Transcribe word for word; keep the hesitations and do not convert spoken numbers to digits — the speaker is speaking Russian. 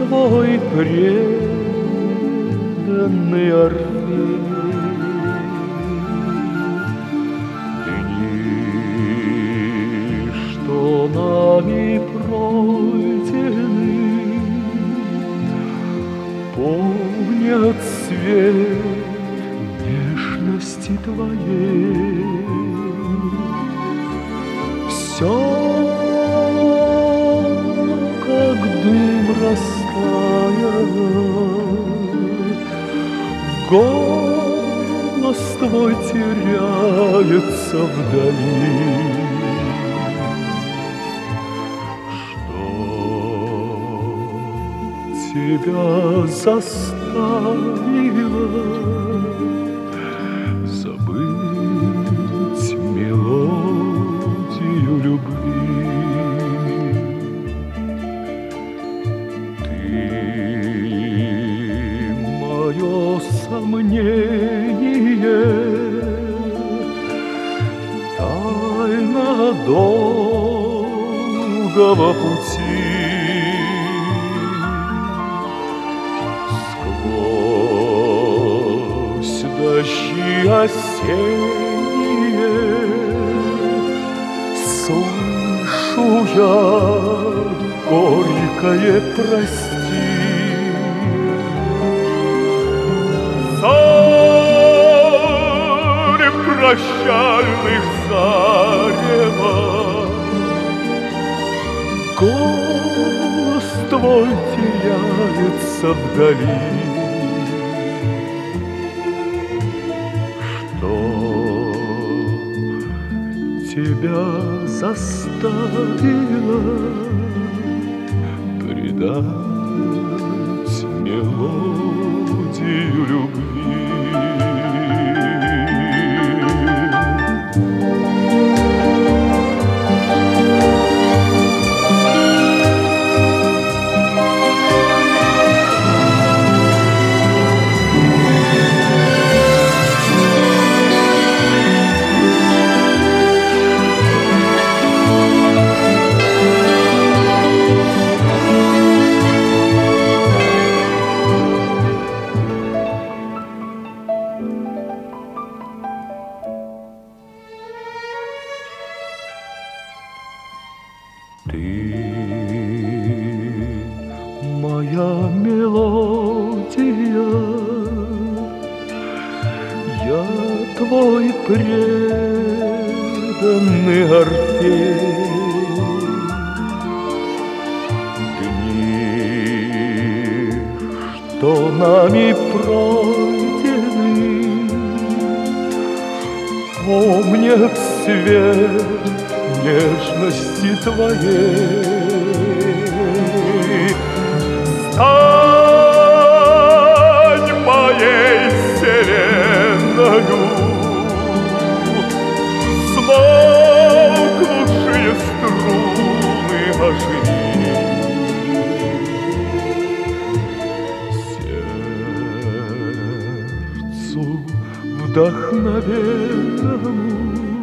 твой преданный Орфей. Дни, что нами пройдены, помнят свет нежности твоей. Все, как дым растаял, голос твой теряется вдали. Что тебя заставило забыть мелодию любви? Ты мое сомнение, тайна долгого пути. Сквозь дожди осенние слышу я горькое прости. Зарь прощальных зарева, голос твой теряется вдали. Что тебя заставило предать мелодию любви? Ты моя мелодия, я твой преданный Орфей. Дни, что нами пройдены, помнят свет нежности твоей. Стань моей вселенною, смолкнувшие струны оживи. Сердцу вдохновенному